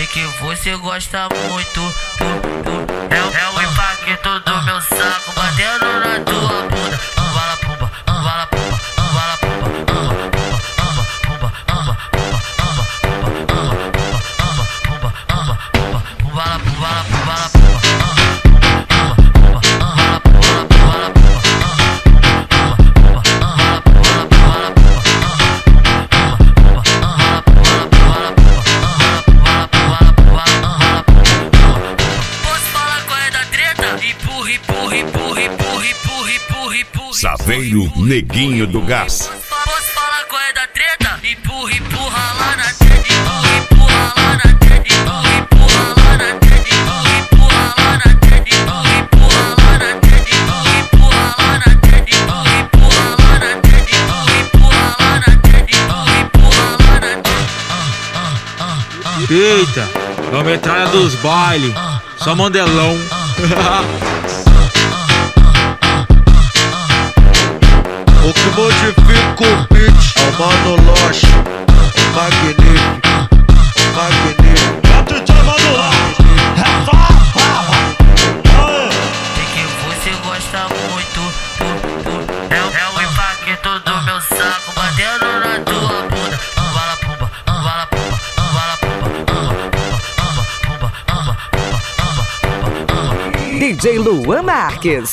Sei que você gosta muito. É o impacto do meu saco batendo na tua bunda. Pumba, pumba, pumba, pumba, pumba, pumba, pumba, pumba, pumba, pumba, pumba, pumba. Saveiro Neguinho do Gás. Posso falar qual é da treta? Empurra lá na treta, empurra lá na treta, empurra lá na treta, empurra lá na treta, empurra lá na treta, empurra lá na treta, empurra lá na treta, empurra lá na treta, empurra lá na treta. Eita, é a metralha dos bailes, só mandelão. O que modifica o beat é o Mano Loche, o magnífico, o magnífico. Sei que você gosta muito. É o impacto do meu saco batendo na tua bunda. Pumba, pumba, pumba, pumba, pumba, pumba, pumba, pumba. DJ Luan Marques.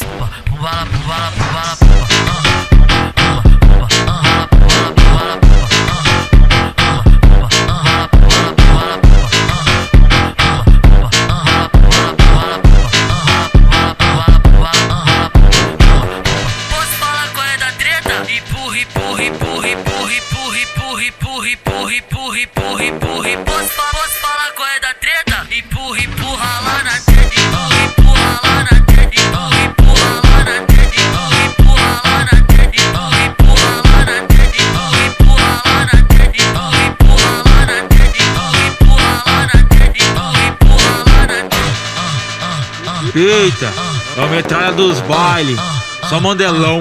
Posso falar qual é da treta? Empurra lá na treta, empurra lá na treta, empurra lá na treta, empurra lá na treta, empurra lá na treta, empurra lá na treta, empurra lá na treta, empurra lá na treta, empurra lá na treta. Eita, é a metralha dos bailes, só mandelão.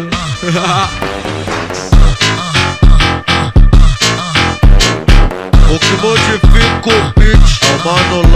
O que modifica o beat é o Mano